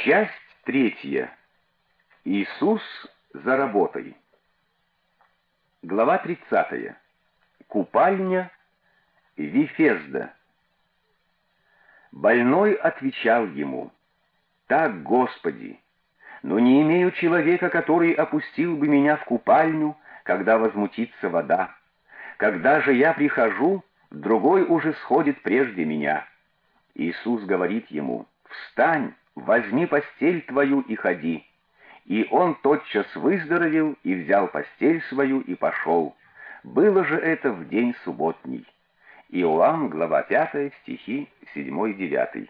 Часть третья. Иисус за работой. Глава 30. Купальня Вифезда. Больной отвечал ему: «Так, Господи, но не имею человека, который опустил бы меня в купальню, когда возмутится вода. Когда же я прихожу, другой уже сходит прежде меня». Иисус говорит ему: «Встань, возьми постель твою и ходи». И он тотчас выздоровел и взял постель свою и пошел. Было же это в день субботний. Иоанн, глава 5, стихи 7-9.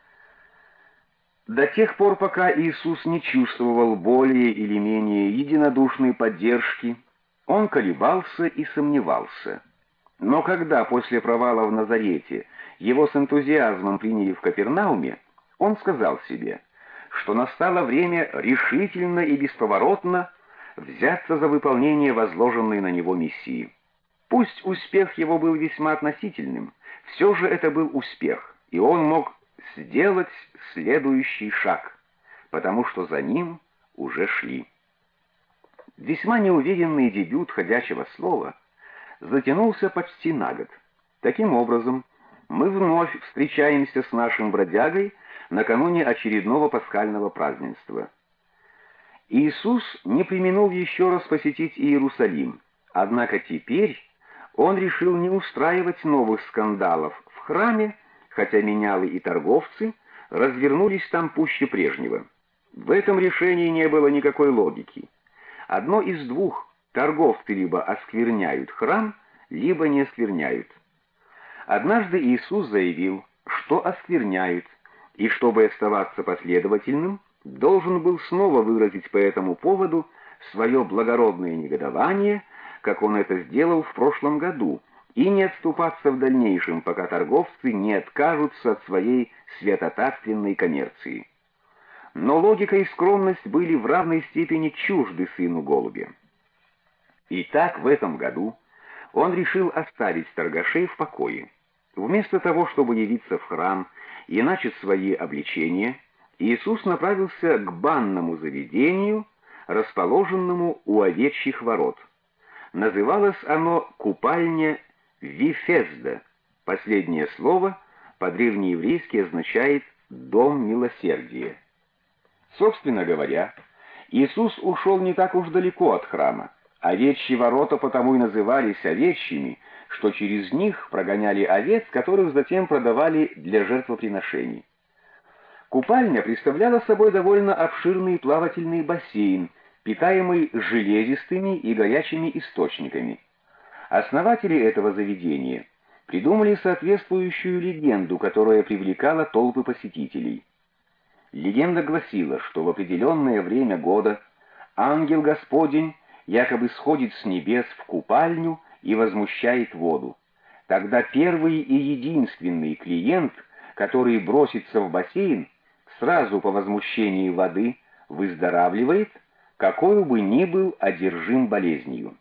До тех пор, пока Иисус не чувствовал более или менее единодушной поддержки, он колебался и сомневался. Но когда после провала в Назарете его с энтузиазмом приняли в Капернауме, он сказал себе, что настало время решительно и бесповоротно взяться за выполнение возложенной на него миссии. Пусть успех его был весьма относительным, все же это был успех, и он мог сделать следующий шаг, потому что за ним уже шли. Весьма неуверенный дебют ходячего слова затянулся почти на год. Таким образом, мы вновь встречаемся с нашим бродягой накануне очередного пасхального празднества. Иисус не преминул еще раз посетить Иерусалим, однако теперь он решил не устраивать новых скандалов в храме, хотя менялы и торговцы развернулись там пуще прежнего. В этом решении не было никакой логики. Одно из двух: торговцы либо оскверняют храм, либо не оскверняют. Однажды Иисус заявил, что оскверняют, и чтобы оставаться последовательным, должен был снова выразить по этому поводу свое благородное негодование, как он это сделал в прошлом году, и не отступаться в дальнейшем, пока торговцы не откажутся от своей святотатственной коммерции. Но логика и скромность были в равной степени чужды сыну голубя. Итак, в этом году он решил оставить торгашей в покое. Вместо того, чтобы явиться в храм и начать свои обличения, Иисус направился к банному заведению, расположенному у овечьих ворот. Называлось оно «Купальня Вифезда». Последнее слово по-древнееврейски означает «дом милосердия». Собственно говоря, Иисус ушел не так уж далеко от храма. Овечьи ворота потому и назывались овечьими, что через них прогоняли овец, которых затем продавали для жертвоприношений. Купальня представляла собой довольно обширный плавательный бассейн, питаемый железистыми и горячими источниками. Основатели этого заведения придумали соответствующую легенду, которая привлекала толпы посетителей. Легенда гласила, что в определенное время года ангел Господень якобы сходит с небес в купальню и возмущает воду. Тогда первый и единственный клиент, который бросится в бассейн, сразу по возмущении воды выздоравливает, какой бы ни был одержим болезнью.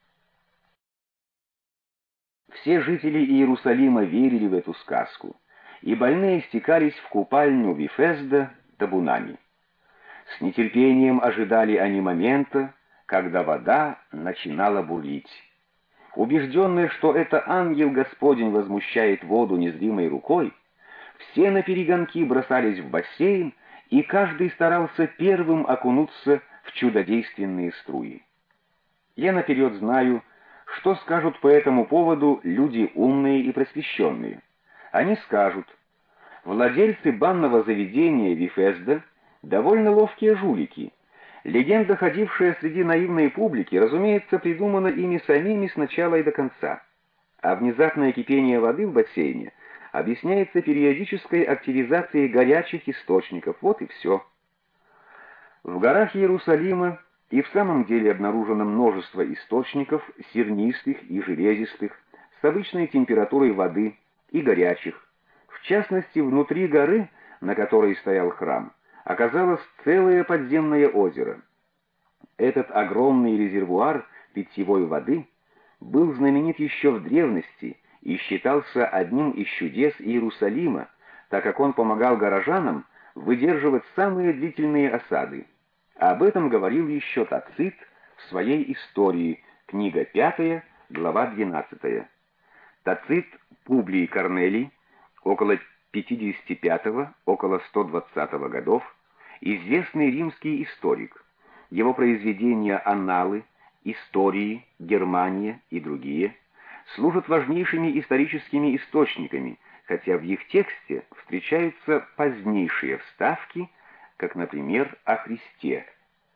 Все жители Иерусалима верили в эту сказку, и больные стекались в купальню Вифезда табунами. С нетерпением ожидали они момента, когда вода начинала бурлить. Убежденные, что это ангел Господень возмущает воду незримой рукой, все наперегонки бросались в бассейн, и каждый старался первым окунуться в чудодейственные струи. Я наперед знаю, что скажут по этому поводу люди умные и просвещенные. Они скажут: владельцы банного заведения Вифезда довольно ловкие жулики. Легенда, ходившая среди наивной публики, разумеется, придумана ими самими с начала и до конца. А внезапное кипение воды в бассейне объясняется периодической активизацией горячих источников. Вот и все. В горах Иерусалима и в самом деле обнаружено множество источников, сернистых и железистых, с обычной температурой воды и горячих. В частности, внутри горы, на которой стоял храм, оказалось целое подземное озеро. Этот огромный резервуар питьевой воды был знаменит еще в древности и считался одним из чудес Иерусалима, так как он помогал горожанам выдерживать самые длительные осады. Об этом говорил еще Тацит в своей истории, книга 5, глава 12. Тацит Публий Корнелий, около 55-го, около 120-го годов, известный римский историк. Его произведения «Анналы», «Истории», «Германия» и другие служат важнейшими историческими источниками, хотя в их тексте встречаются позднейшие вставки, как, например, о Христе.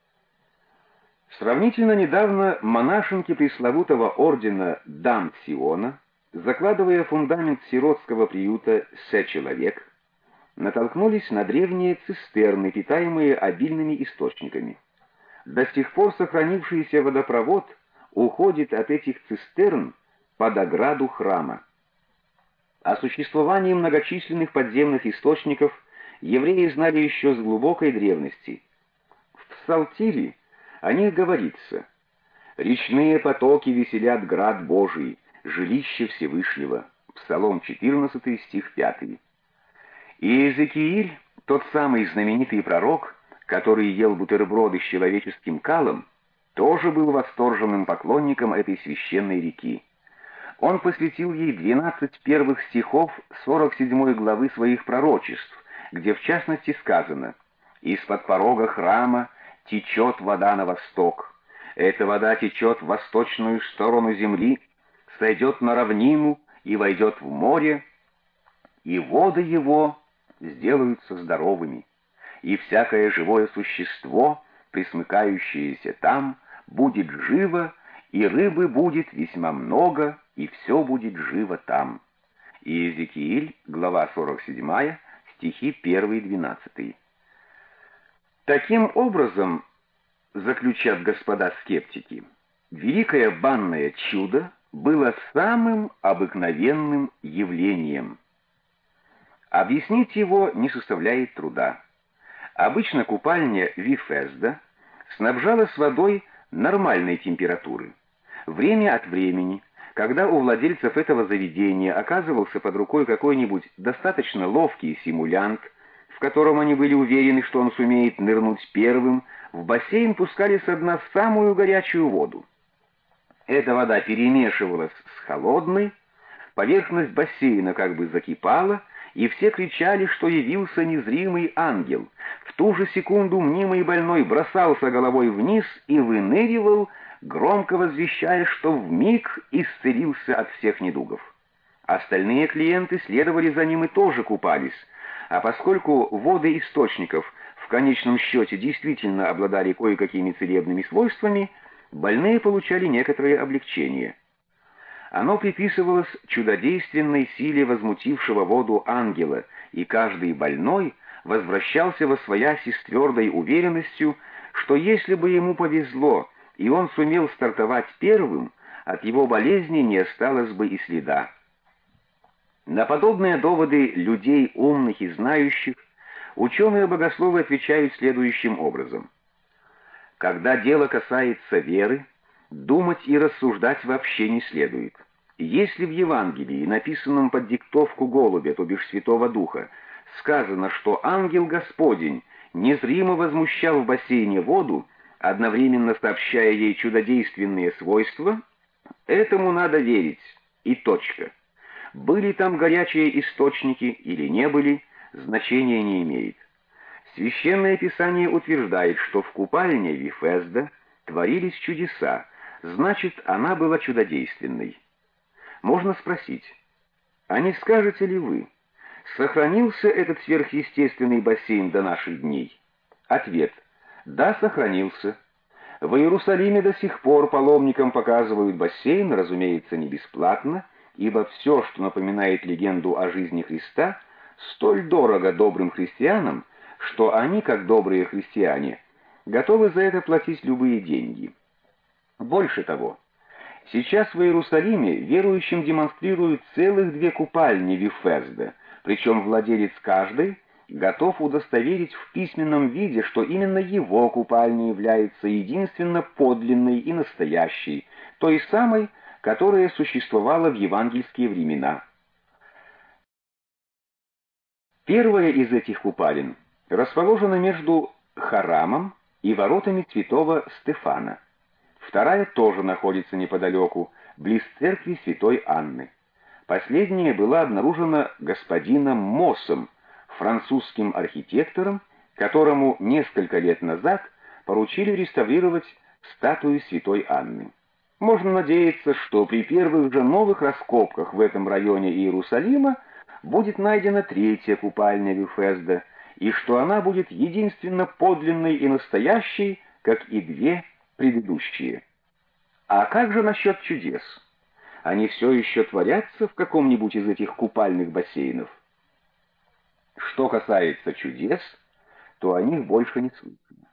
Сравнительно недавно монашенки пресловутого ордена Дам Сиона, закладывая фундамент сиротского приюта «Се-человек», натолкнулись на древние цистерны, питаемые обильными источниками. До сих пор сохранившийся водопровод уходит от этих цистерн под ограду храма. О существовании многочисленных подземных источников евреи знали еще с глубокой древности. В Псалтире о них говорится: «Речные потоки веселят град Божий, жилище Всевышнего». Псалом 14, стих 5. И Иезекииль, тот самый знаменитый пророк, который ел бутерброды с человеческим калом, тоже был восторженным поклонником этой священной реки. Он посвятил ей 12 первых стихов 47 главы своих пророчеств, где в частности сказано: «Из-под порога храма течет вода на восток. Эта вода течет в восточную сторону земли, сойдет на равнину и войдет в море, и воды его сделаются здоровыми, и всякое живое существо, пресмыкающееся там, будет живо, и рыбы будет весьма много, и все будет живо там». Иезекииль, глава 47, стихи 1-12. Таким образом, заключат господа скептики, великое банное чудо было самым обыкновенным явлением. Объяснить его не составляет труда. Обычно купальня Вифезда снабжалась водой нормальной температуры. Время от времени, когда у владельцев этого заведения оказывался под рукой какой-нибудь достаточно ловкий симулянт, в котором они были уверены, что он сумеет нырнуть первым, в бассейн пускали со дна самую горячую воду. Эта вода перемешивалась с холодной, поверхность бассейна как бы закипала, и все кричали, что явился незримый ангел. В ту же секунду мнимый больной бросался головой вниз и выныривал, громко возвещая, что вмиг исцелился от всех недугов. Остальные клиенты следовали за ним и тоже купались, а поскольку воды источников в конечном счете действительно обладали кое-какими целебными свойствами, больные получали некоторое облегчение. Оно приписывалось чудодейственной силе возмутившего воду ангела, и каждый больной возвращался восвояси с твердой уверенностью, что если бы ему повезло, и он сумел стартовать первым, от его болезни не осталось бы и следа. На подобные доводы людей умных и знающих ученые-богословы отвечают следующим образом. Когда дело касается веры, думать и рассуждать вообще не следует. Если в Евангелии, написанном под диктовку голубя, то бишь Святого Духа, сказано, что ангел Господень незримо возмущал в бассейне воду, одновременно сообщая ей чудодейственные свойства, этому надо верить, и точка. Были там горячие источники или не были, значения не имеет. Священное Писание утверждает, что в купальне Вифезда творились чудеса, значит, она была чудодейственной. Можно спросить, а не скажете ли вы, сохранился этот сверхъестественный бассейн до наших дней? Ответ: да, сохранился. В Иерусалиме до сих пор паломникам показывают бассейн, разумеется, не бесплатно, ибо все, что напоминает легенду о жизни Христа, столь дорого добрым христианам, что они, как добрые христиане, готовы за это платить любые деньги. Больше того, сейчас в Иерусалиме верующим демонстрируют целых 2 купальни Вифезда, причем владелец каждой готов удостоверить в письменном виде, что именно его купальня является единственно подлинной и настоящей, той самой, которая существовала в евангельские времена. Первая из этих купалин расположена между Харамом и воротами святого Стефана. Вторая тоже находится неподалеку, близ церкви святой Анны. Последняя была обнаружена господином Моссом, французским архитектором, которому несколько лет назад поручили реставрировать статую святой Анны. Можно надеяться, что при первых же новых раскопках в этом районе Иерусалима будет найдена третья купальня Вифезда, и что она будет единственно подлинной и настоящей, как и две предыдущие. А как же насчет чудес? Они все еще творятся в каком-нибудь из этих купальных бассейнов? Что касается чудес, то о них больше не слышно.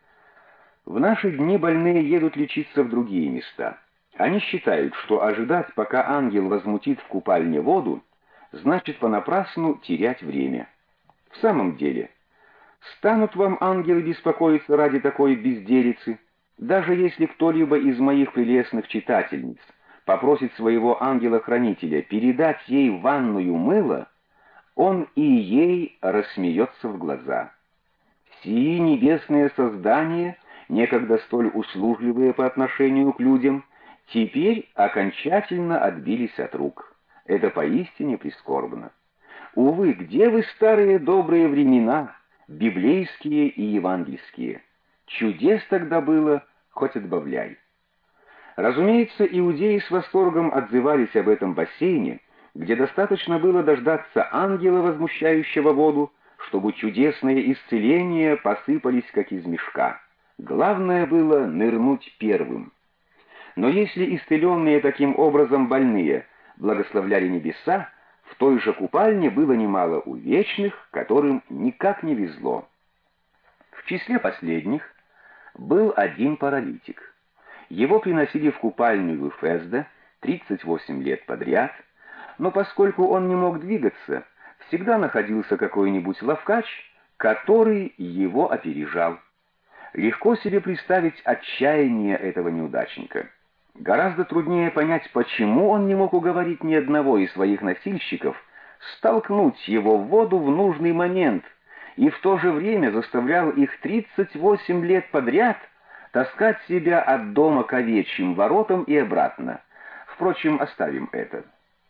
В наши дни больные едут лечиться в другие места. Они считают, что ожидать, пока ангел возмутит в купальне воду, значит понапрасну терять время. В самом деле, станут вам ангелы беспокоиться ради такой безделицы? Даже если кто-либо из моих прелестных читательниц попросит своего ангела-хранителя передать ей ванную мыло, он и ей рассмеется в глаза. Сии небесные создания, некогда столь услужливые по отношению к людям, теперь окончательно отбились от рук. Это поистине прискорбно. Увы, где вы, старые добрые времена, библейские и евангельские? Чудес тогда было, хоть отбавляй. Разумеется, иудеи с восторгом отзывались об этом бассейне, где достаточно было дождаться ангела, возмущающего воду, чтобы чудесные исцеления посыпались, как из мешка. Главное было нырнуть первым. Но если исцеленные таким образом больные благословляли небеса, в той же купальне было немало увечных, которым никак не везло. В числе последних был один паралитик. Его приносили в купальню Вифезда 38 лет подряд, но поскольку он не мог двигаться, всегда находился какой-нибудь ловкач, который его опережал. Легко себе представить отчаяние этого неудачника. Гораздо труднее понять, почему он не мог уговорить ни одного из своих носильщиков столкнуть его в воду в нужный момент, и в то же время заставлял их 38 лет подряд таскать себя от дома к овечьим воротам и обратно. Впрочем, оставим это.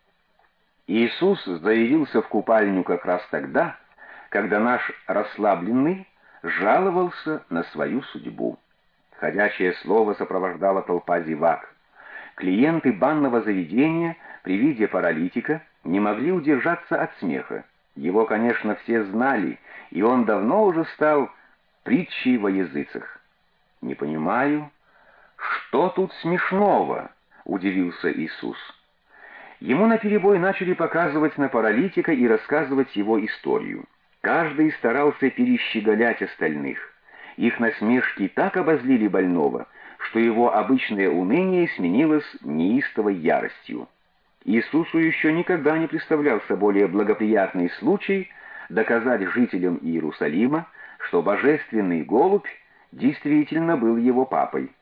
Иисус заявился в купальню как раз тогда, когда наш расслабленный жаловался на свою судьбу. Ходячее слово сопровождала толпа зевак. Клиенты банного заведения при виде паралитика не могли удержаться от смеха. Его, конечно, все знали, и он давно уже стал притчей во языцах. «Не понимаю, что тут смешного?» — удивился Иисус. Ему наперебой начали показывать на паралитика и рассказывать его историю. Каждый старался перещеголять остальных. Их насмешки так обозлили больного, что его обычное уныние сменилось неистовой яростью. Иисусу еще никогда не представлялся более благоприятный случай доказать жителям Иерусалима, что божественный голубь действительно был его папой.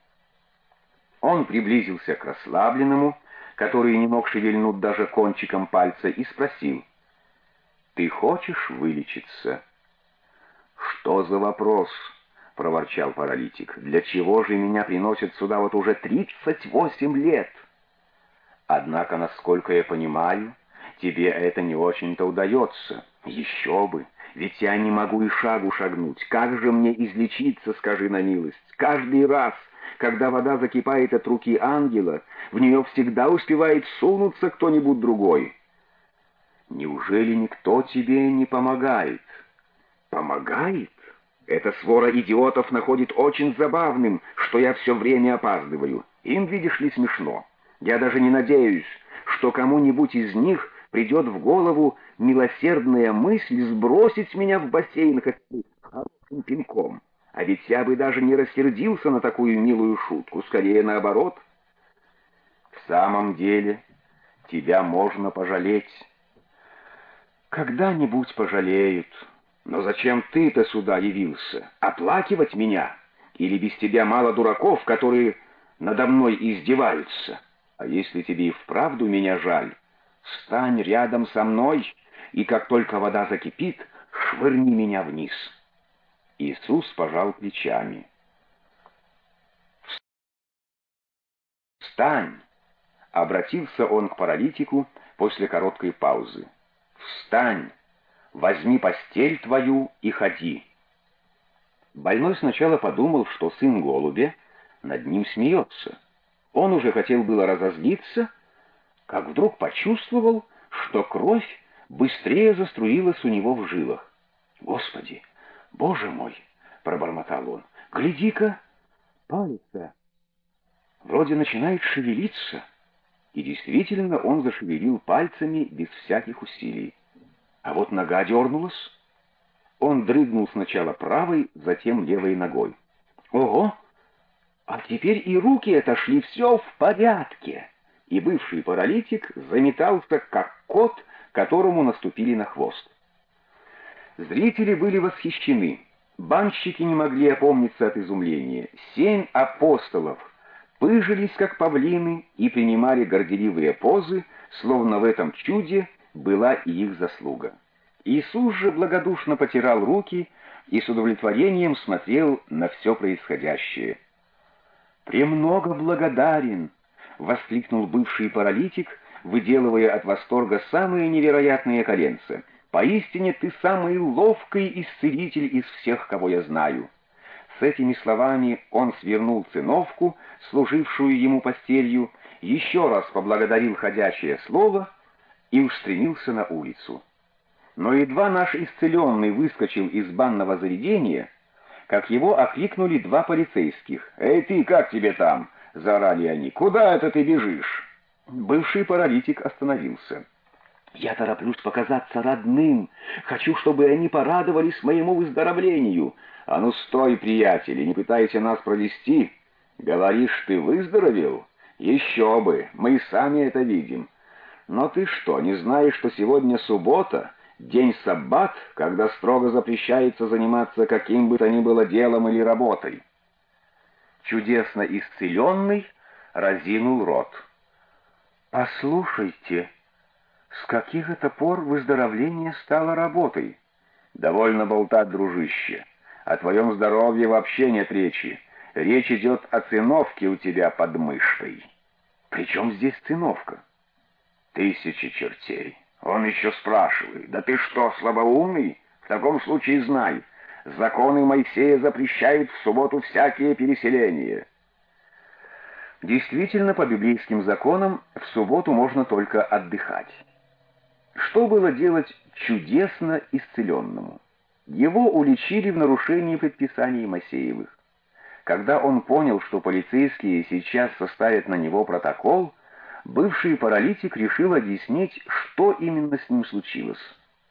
Он приблизился к расслабленному, который не мог шевельнуть даже кончиком пальца, и спросил: «Ты хочешь вылечиться?» «Что за вопрос?» — проворчал паралитик. «Для чего же меня приносят сюда вот уже 38 лет?» «Однако, насколько я понимаю, тебе это не очень-то удается». «Еще бы! Ведь я не могу и шагу шагнуть. Как же мне излечиться, скажи на милость? Каждый раз, когда вода закипает от руки ангела, в нее всегда успевает сунуться кто-нибудь другой». «Неужели никто тебе не помогает?» «Помогает? Эта свора идиотов находит очень забавным, что я все время опаздываю. Им, видишь ли, смешно. Я даже не надеюсь, что кому-нибудь из них придет в голову милосердная мысль сбросить меня в бассейн хорошим пинком. А ведь я бы даже не рассердился на такую милую шутку, скорее наоборот. В самом деле, тебя можно пожалеть». «Когда-нибудь пожалеют. Но зачем ты-то сюда явился? Оплакивать меня? Или без тебя мало дураков, которые надо мной издеваются? А если тебе и вправду меня жаль, стань рядом со мной, и как только вода закипит, швырни меня вниз». Иисус пожал плечами. «Встань!» — обратился он к паралитику после короткой паузы. «Встань! Возьми постель твою и ходи!» Больной сначала подумал, что сын голубя над ним смеется. Он уже хотел было разозлиться, как вдруг почувствовал, что кровь быстрее заструилась у него в жилах. «Господи, Боже мой!» — пробормотал он. «Гляди-ка, палец вроде начинает шевелиться». И действительно он зашевелил пальцами без всяких усилий. А вот нога дернулась. Он дрыгнул сначала правой, затем левой ногой. «Ого! А теперь и руки отошли, все в порядке!» И бывший паралитик заметался, как кот, которому наступили на хвост. Зрители были восхищены. Банщики не могли опомниться от изумления. 7 апостолов пыжились, как павлины, и принимали горделивые позы, словно в этом чуде была и их заслуга. Иисус же благодушно потирал руки и с удовлетворением смотрел на все происходящее. «Премного благодарен!» — воскликнул бывший паралитик, выделывая от восторга самые невероятные коленца. «Поистине ты самый ловкий исцелитель из всех, кого я знаю». С этими словами он свернул циновку, служившую ему постелью, еще раз поблагодарил ходячее слово и устремился на улицу. Но едва наш исцеленный выскочил из банного заведения, как его окликнули 2 полицейских. «Эй ты, как тебе там?» — заорали они. «Куда это ты бежишь?» Бывший паралитик остановился. «Я тороплюсь показаться родным. Хочу, чтобы они порадовались моему выздоровлению». «А ну стой, приятели, не пытайся нас провести. Говоришь, ты выздоровел? Еще бы, мы и сами это видим. Но ты что, не знаешь, что сегодня суббота, день саббат, когда строго запрещается заниматься каким бы то ни было делом или работой?» Чудесно исцеленный разинул рот. «Послушайте, с каких это пор выздоровление стало работой?» «Довольно болтать, дружище. О твоем здоровье вообще нет речи. Речь идет о циновке у тебя под мышкой». «При чем здесь циновка?» «Тысячи чертей. Он еще спрашивает. Да ты что, слабоумный? В таком случае знай, законы Моисея запрещают в субботу всякие переселения». Действительно, по библейским законам в субботу можно только отдыхать. Что было делать чудесно исцеленному? Его уличили в нарушении предписаний Моисеевых. Когда он понял, что полицейские сейчас составят на него протокол, бывший паралитик решил объяснить, что именно с ним случилось.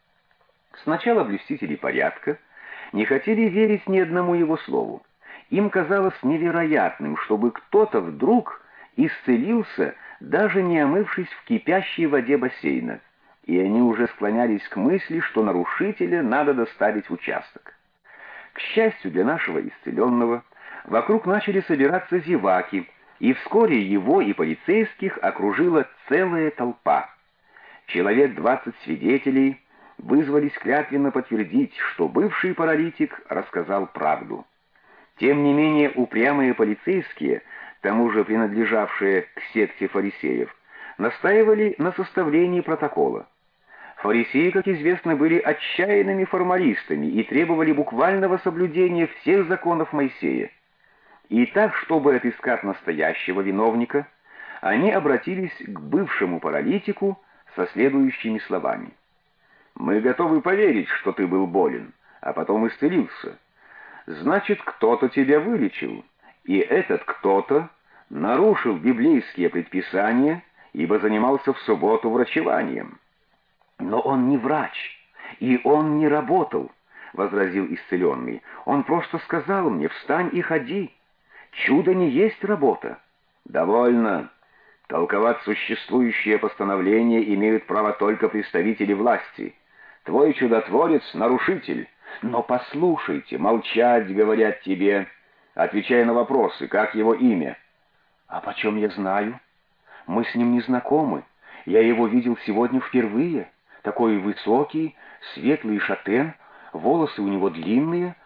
Сначала блюстители порядка не хотели верить ни одному его слову. Им казалось невероятным, чтобы кто-то вдруг исцелился, даже не омывшись в кипящей воде бассейна, и они уже склонялись к мысли, что нарушителя надо доставить в участок. К счастью для нашего исцеленного, вокруг начали собираться зеваки, и вскоре его и полицейских окружила целая толпа. Человек 20 свидетелей вызвались клятвенно подтвердить, что бывший паралитик рассказал правду. Тем не менее упрямые полицейские, к тому же принадлежавшие к секте фарисеев, настаивали на составлении протокола. Фарисеи, как известно, были отчаянными формалистами и требовали буквального соблюдения всех законов Моисея. И так, чтобы отыскать настоящего виновника, они обратились к бывшему паралитику со следующими словами. «Мы готовы поверить, что ты был болен, а потом исцелился. Значит, кто-то тебя вылечил, и этот кто-то нарушил библейские предписания, ибо занимался в субботу врачеванием». «Но он не врач, и он не работал», — возразил исцеленный. «Он просто сказал мне: встань и ходи. Чудо не есть работа». «Довольно. Толковать существующее постановление имеют право только представители власти. Твой чудотворец — нарушитель». «Но послушайте, молчать, говорят тебе. Отвечай на вопросы, как его имя?» «А почем я знаю? Мы с ним не знакомы. Я его видел сегодня впервые. Такой высокий, светлый шатен, волосы у него длинные,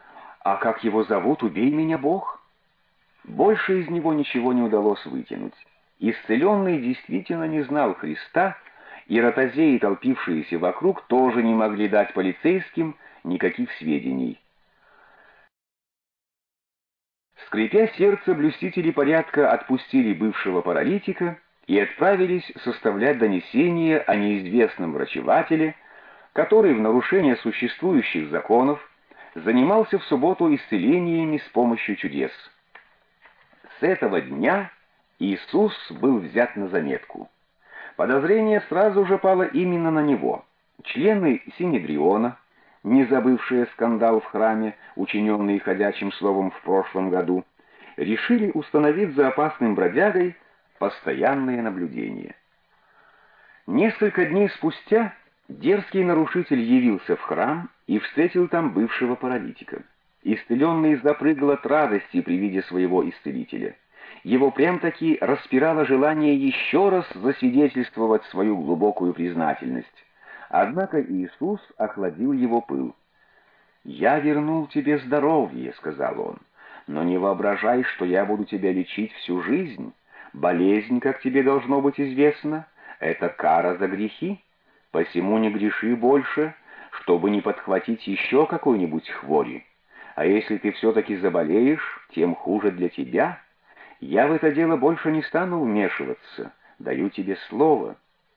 «А как его зовут, убей меня, Бог?» Больше из него ничего не удалось вытянуть. Исцеленный действительно не знал Христа, и ротозеи, толпившиеся вокруг, тоже не могли дать полицейским никаких сведений. Скрипя сердце, блюстители порядка отпустили бывшего паралитика и отправились составлять донесение о неизвестном врачевателе, который в нарушение существующих законов занимался в субботу исцелениями с помощью чудес. С этого дня Иисус был взят на заметку. Подозрение сразу же пало именно на него. Члены Синедриона, не забывшие скандал в храме, учиненный ходячим словом в прошлом году, решили установить за опасным бродягой постоянное наблюдение. Несколько дней спустя дерзкий нарушитель явился в храм и встретил там бывшего паралитика. Исцеленный запрыгал от радости при виде своего исцелителя. Его прям-таки распирало желание еще раз засвидетельствовать свою глубокую признательность. Однако Иисус охладил его пыл. «Я вернул тебе здоровье», — сказал он, — «но не воображай, что я буду тебя лечить всю жизнь. Болезнь, как тебе должно быть известно, — это кара за грехи. Посему не греши больше, чтобы не подхватить еще какой-нибудь хвори. А если ты все-таки заболеешь, тем хуже для тебя. Я в это дело больше не стану вмешиваться. Даю тебе слово».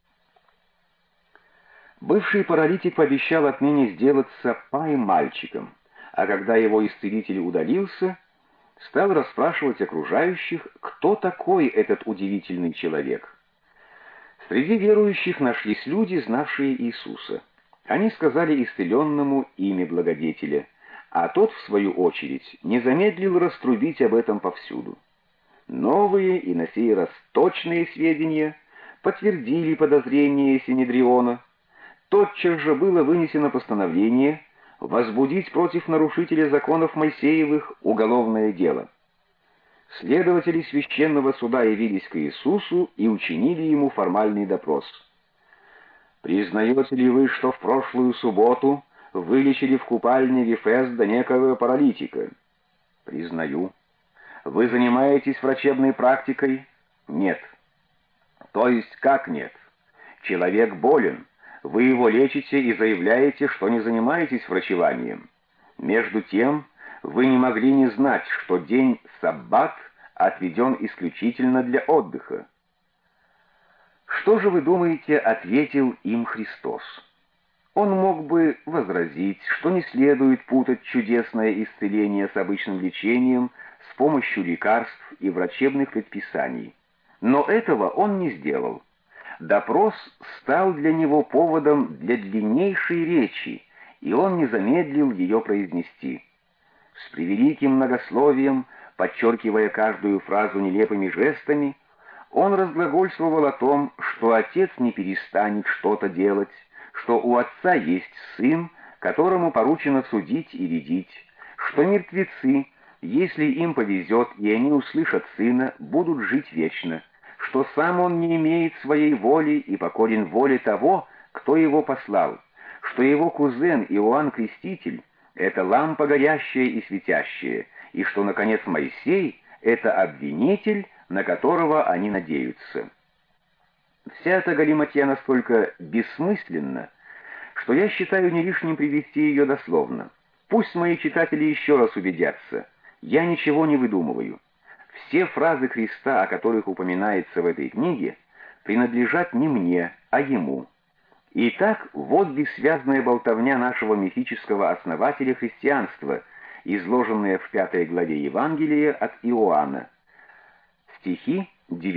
Бывший паралитик пообещал отныне сделаться пай-мальчиком, а когда его исцелитель удалился, стал расспрашивать окружающих, кто такой этот удивительный человек. Среди верующих нашлись люди, знавшие Иисуса. Они сказали исцеленному имя благодетеля, а тот, в свою очередь, не замедлил раструбить об этом повсюду. Новые и на сей раз точные сведения подтвердили подозрения Синедриона. Тотчас же было вынесено постановление возбудить против нарушителя законов Моисеевых уголовное дело. Следователи священного суда явились к Иисусу и учинили ему формальный допрос. «Признаете ли вы, что в прошлую субботу вылечили в купальне Вифезда некого паралитика?» «Признаю». «Вы занимаетесь врачебной практикой?» «Нет». «То есть как нет? Человек болен. Вы его лечите и заявляете, что не занимаетесь врачеванием. Между тем, вы не могли не знать, что день Саббат отведен исключительно для отдыха». Что же вы думаете, ответил им Христос? Он мог бы возразить, что не следует путать чудесное исцеление с обычным лечением, с помощью лекарств и врачебных предписаний. Но этого он не сделал. Допрос стал для него поводом для длиннейшей речи, и он не замедлил ее произнести. С превеликим многословием, подчеркивая каждую фразу нелепыми жестами, он разглагольствовал о том, что отец не перестанет что-то делать, что у отца есть сын, которому поручено судить и рядить, что мертвецы, если им повезет и они услышат сына, будут жить вечно, что сам он не имеет своей воли и покорен воле того, кто его послал, что его кузен Иоанн Креститель — это лампа горящая и светящая, и что, наконец, Моисей — это обвинитель, на которого они надеются. Вся эта галиматья настолько бессмысленна, что я считаю не лишним привести ее дословно. Пусть мои читатели еще раз убедятся, я ничего не выдумываю. Все фразы Христа, о которых упоминается в этой книге, принадлежат не мне, а Ему. Итак, вот бессвязная болтовня нашего мифического основателя христианства, изложенная в 5 главе Евангелия от Иоанна. Стихи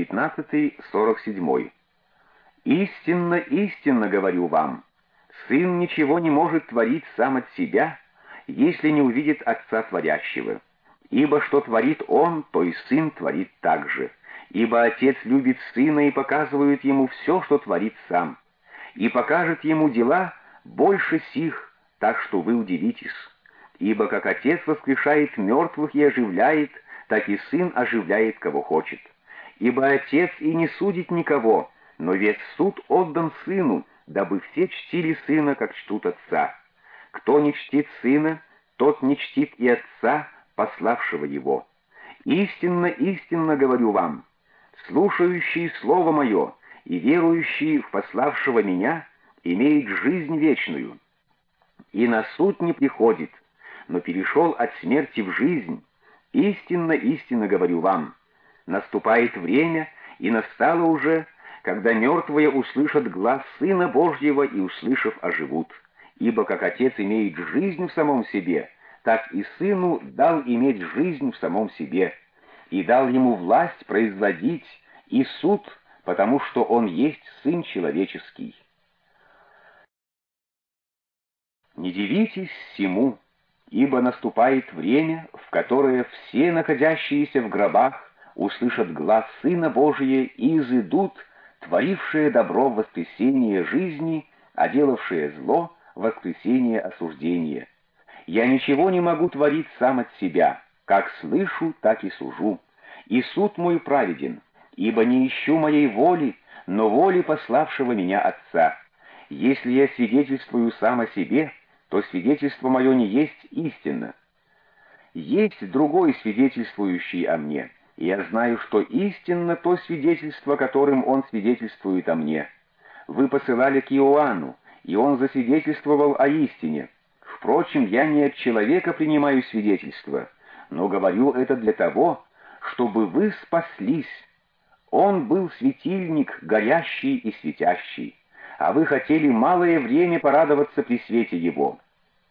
19-47. «Истинно, истинно говорю вам, Сын ничего не может творить сам от себя, если не увидит Отца Творящего. Ибо что творит Он, то и Сын творит также. Ибо Отец любит Сына и показывает Ему все, что творит Сам. И покажет Ему дела больше сих, так что вы удивитесь. Ибо как Отец воскрешает мертвых и оживляет, так и Сын оживляет, кого хочет. Ибо Отец и не судит никого, но весь суд отдан Сыну, дабы все чтили Сына, как чтут Отца. Кто не чтит Сына, тот не чтит и Отца, пославшего его. Истинно, истинно говорю вам, слушающий Слово Мое и верующий в пославшего Меня имеет жизнь вечную, и на суд не приходит, но перешел от смерти в жизнь. Истинно, истинно говорю вам, наступает время, и настало уже, когда мертвые услышат глас Сына Божьего и, услышав, оживут. Ибо как Отец имеет жизнь в самом себе, так и Сыну дал иметь жизнь в самом себе, и дал Ему власть производить и суд, потому что Он есть Сын Человеческий. Не дивитесь сему, ибо наступает время, в которое все находящиеся в гробах услышат глас Сына Божия и изыдут, творившие добро в воскресение жизни, а делавшие зло в воскресение осуждения. Я ничего не могу творить сам от себя, как слышу, так и сужу. И суд мой праведен, ибо не ищу моей воли, но воли пославшего меня Отца. Если я свидетельствую сам о себе, то свидетельство мое не есть истинно. Есть другой свидетельствующий о мне, и я знаю, что истинно то свидетельство, которым он свидетельствует о мне. Вы посылали к Иоанну, и он засвидетельствовал о истине. Впрочем, я не от человека принимаю свидетельство, но говорю это для того, чтобы вы спаслись. Он был светильник, горящий и светящий, а вы хотели малое время порадоваться при свете его.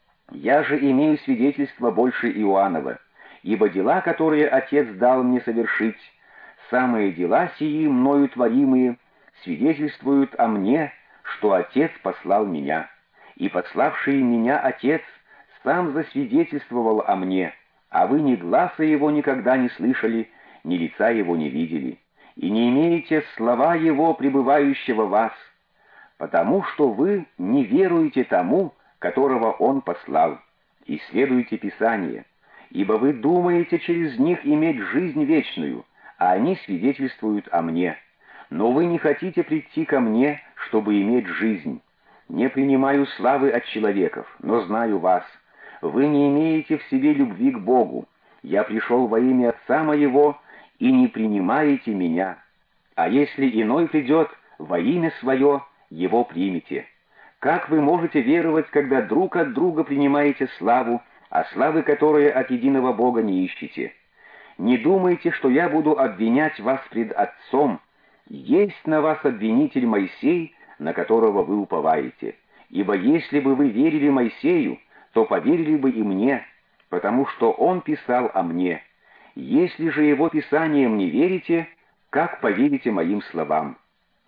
Я же имею свидетельство больше Иоаннова, ибо дела, которые Отец дал мне совершить, самые дела сии, мною творимые, свидетельствуют о мне, что Отец послал меня, и пославший меня Отец сам засвидетельствовал о мне, а вы ни гласа его никогда не слышали, ни лица его не видели, и не имеете слова его, пребывающего в вас, потому что вы не веруете тому, которого он послал, и следуете Писание, ибо вы думаете через них иметь жизнь вечную, а они свидетельствуют о мне. Но вы не хотите прийти ко мне, чтобы иметь жизнь. Не принимаю славы от человеков, но знаю вас. Вы не имеете в себе любви к Богу. Я пришел во имя Отца моего, и не принимаете меня. А если иной придет во имя свое, его примите. Как вы можете веровать, когда друг от друга принимаете славу, а славы, которые от единого Бога не ищете? Не думайте, что я буду обвинять вас пред Отцом. Есть на вас обвинитель Моисей, на которого вы уповаете. Ибо если бы вы верили Моисею, то поверили бы и мне, потому что он писал о мне. Если же его писаниям не верите, как поверите моим словам?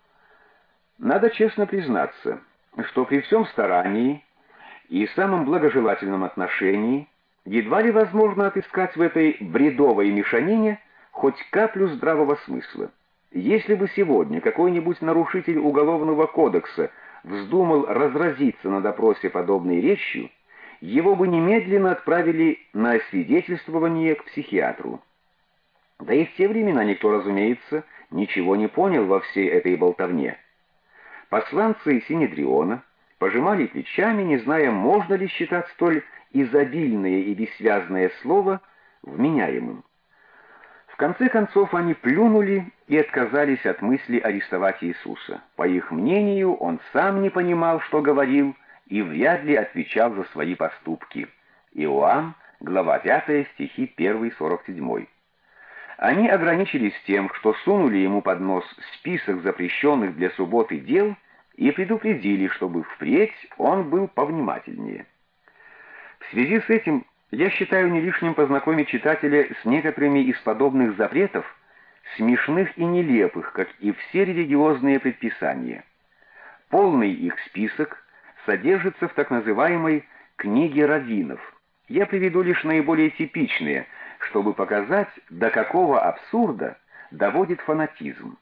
Надо честно признаться, что при всем старании и самом благожелательном отношении едва ли возможно отыскать в этой бредовой мешанине хоть каплю здравого смысла. Если бы сегодня какой-нибудь нарушитель Уголовного кодекса вздумал разразиться на допросе подобной речью, его бы немедленно отправили на освидетельствование к психиатру. Да и в те времена никто, разумеется, ничего не понял во всей этой болтовне. Посланцы Синедриона пожимали плечами, не зная, можно ли считать столь изобильное и бессвязное слово вменяемым. В конце концов они плюнули и отказались от мысли арестовать Иисуса. По их мнению, он сам не понимал, что говорил, и вряд ли отвечал за свои поступки. Иоанн, глава 5, стихи 1-47. Они ограничились тем, что сунули ему под нос список запрещенных для субботы дел и предупредили, чтобы впредь он был повнимательнее. В связи с этим я считаю не лишним познакомить читателя с некоторыми из подобных запретов, смешных и нелепых, как и все религиозные предписания. Полный их список содержится в так называемой «Книге раввинов». Я приведу лишь наиболее типичные, чтобы показать, до какого абсурда доводит фанатизм.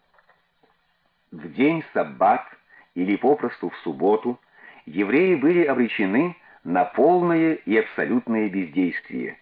В день саббат, или попросту в субботу, евреи были обречены на полное и абсолютное бездействие.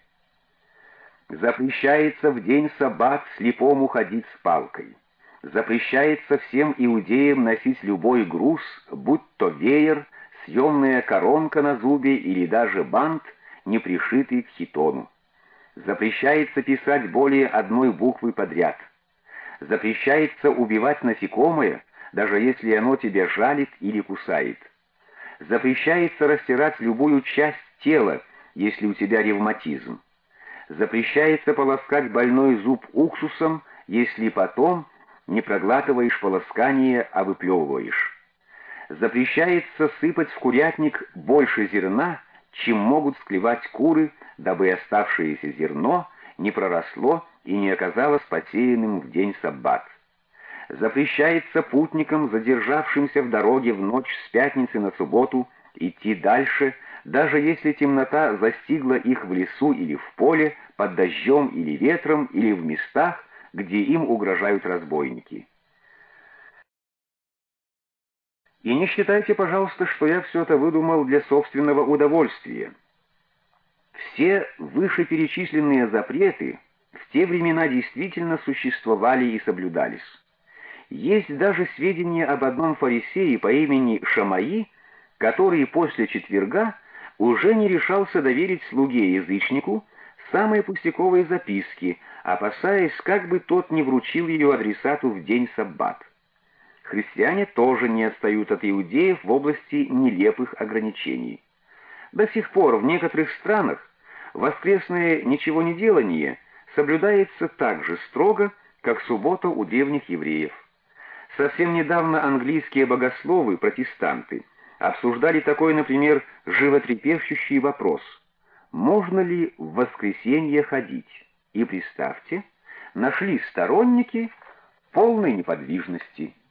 Запрещается в день саббат слепому ходить с палкой. Запрещается всем иудеям носить любой груз, будь то веер, съемная коронка на зубе или даже бант, не пришитый к хитону. Запрещается писать более одной буквы подряд. Запрещается убивать насекомое, даже если оно тебя жалит или кусает. Запрещается растирать любую часть тела, если у тебя ревматизм. Запрещается полоскать больной зуб уксусом, если потом не проглатываешь полоскание, а выплевываешь. Запрещается сыпать в курятник больше зерна, чем могут склевать куры, дабы оставшееся зерно не проросло и не оказалось посеянным в день саббат. Запрещается путникам, задержавшимся в дороге в ночь с пятницы на субботу, идти дальше, даже если темнота застигла их в лесу или в поле, под дождем или ветром, или в местах, где им угрожают разбойники. И не считайте, пожалуйста, что я все это выдумал для собственного удовольствия. Все вышеперечисленные запреты в те времена действительно существовали и соблюдались. Есть даже сведения об одном фарисее по имени Шамаи, который после четверга уже не решался доверить слуге-язычнику самые пустяковые записки, опасаясь, как бы тот не вручил ее адресату в день саббат. Христиане тоже не отстают от иудеев в области нелепых ограничений. До сих пор в некоторых странах воскресное ничегонеделание соблюдается так же строго, как суббота у древних евреев. Совсем недавно английские богословы, протестанты, обсуждали такой, например, животрепещущий вопрос: можно ли в воскресенье ходить? И представьте, нашли сторонники полной неподвижности.